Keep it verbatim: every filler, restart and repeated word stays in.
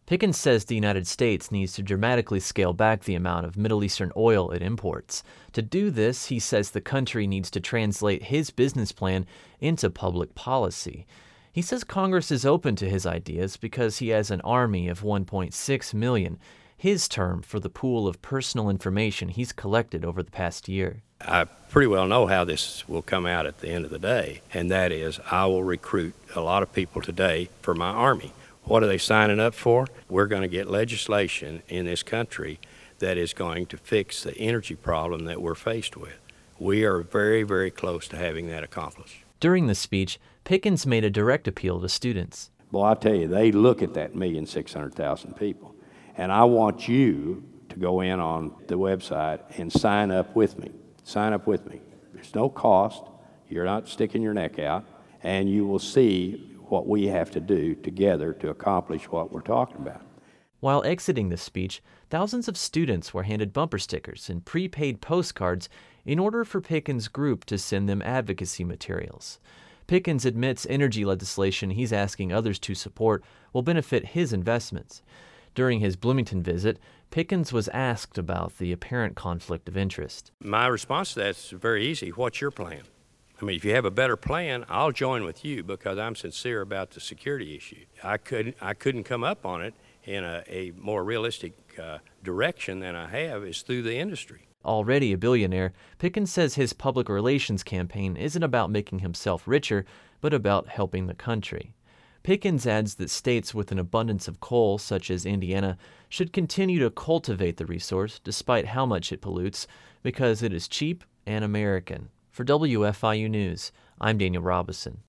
Pickens says the United States needs to dramatically scale back the amount of Middle Eastern oil it imports. To do this, he says the country needs to translate his business plan into public policy. He says Congress is open to his ideas because he has an army of one point six million, his term for the pool of personal information he's collected over the past year. I pretty well know how this will come out at the end of the day, and that is I will recruit a lot of people today for my army. What are they signing up for? We're going to get legislation in this country that is going to fix the energy problem that we're faced with. We are very, very close to having that accomplished. During the speech, Pickens made a direct appeal to students. Boy, I tell you, they look at that million six hundred thousand people, and I want you to go in on the website and sign up with me. Sign up with me. There's no cost. You're not sticking your neck out, and you will see what we have to do together to accomplish what we're talking about. While exiting the speech, thousands of students were handed bumper stickers and prepaid postcards in order for Pickens' group to send them advocacy materials. Pickens admits energy legislation he's asking others to support will benefit his investments. During his Bloomington visit, Pickens was asked about the apparent conflict of interest. My response to that is very easy. What's your plan? I mean, if you have a better plan, I'll join with you because I'm sincere about the security issue. I couldn't, I couldn't come up on it in a, a more realistic uh, direction than I have is through the industry. Already a billionaire, Pickens says his public relations campaign isn't about making himself richer, but about helping the country. Pickens adds that states with an abundance of coal, such as Indiana, should continue to cultivate the resource despite how much it pollutes, because it is cheap and American. For W F I U News, I'm Daniel Robison.